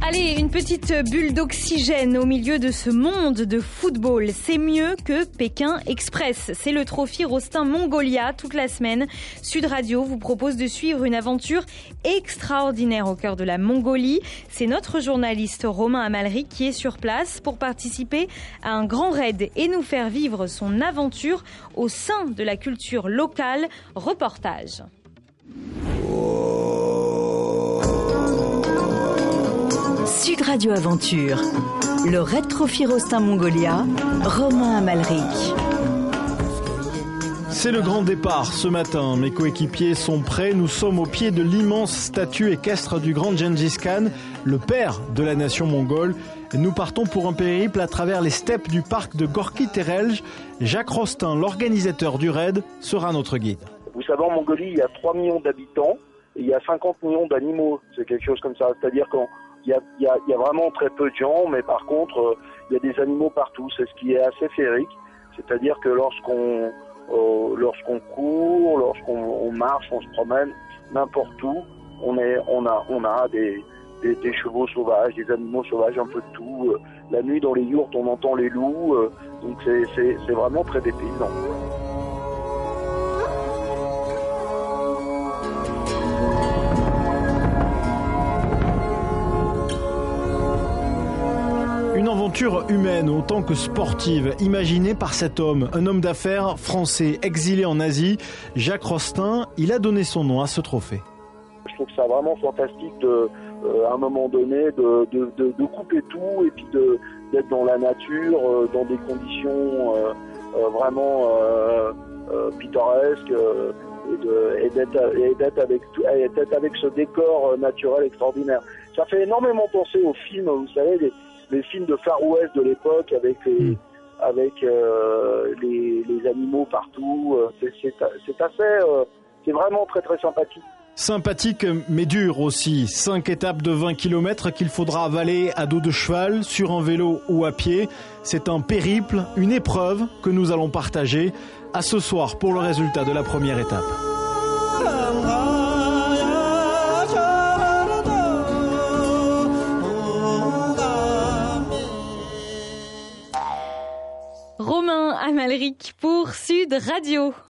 Allez, une petite bulle d'oxygène au milieu de ce monde de football. C'est mieux que Pékin Express. C'est le trophée Rostin Mongolia toute la semaine. Sud Radio vous propose de suivre une aventure extraordinaire au cœur de la Mongolie. C'est notre journaliste Romain Amalric qui est sur place pour participer à un grand raid et nous faire vivre son aventure au sein de la culture locale. Reportage. Sud Radio Aventure, le Raid Trophy Rostin Mongolia, Romain Amalric. C'est le grand départ ce matin. Mes coéquipiers sont prêts. Nous sommes au pied de l'immense statue équestre du grand Gengis Khan, le père de la nation mongole. Nous partons pour un périple à travers les steppes du parc de Gorki-Terelj. Jacques Rostin, l'organisateur du raid, sera notre guide. Vous savez, en Mongolie, il y a 3 millions d'habitants et il y a 50 millions d'animaux. C'est quelque chose comme ça. C'est-à-dire qu'il y a vraiment très peu de gens, mais par contre, il y a des animaux partout. C'est ce qui est assez féerique. C'est-à-dire que lorsqu'on court, lorsqu'on marche, on se promène n'importe où, on a des chevaux sauvages, des animaux sauvages, un peu de tout. La nuit, dans les yourtes, on entend les loups. Donc c'est vraiment très dépaysant. Une aventure humaine autant que sportive, imaginée par cet homme, un homme d'affaires français exilé en Asie, Jacques Rostin. Il a donné son nom à ce trophée. Je trouve ça vraiment fantastique à un moment donné de couper tout et puis d'être dans la nature, dans des conditions vraiment pittoresques et d'être avec ce décor naturel extraordinaire. Ça fait énormément penser aux films, vous savez, les films de Far West de l'époque avec les animaux partout. C'est vraiment très très sympathique. Sympathique mais dur aussi. 5 étapes de 20 km qu'il faudra avaler à dos de cheval, sur un vélo ou à pied. C'est un périple, une épreuve que nous allons partager. À ce soir pour le résultat de la première étape. Romain Amalric pour Sud Radio.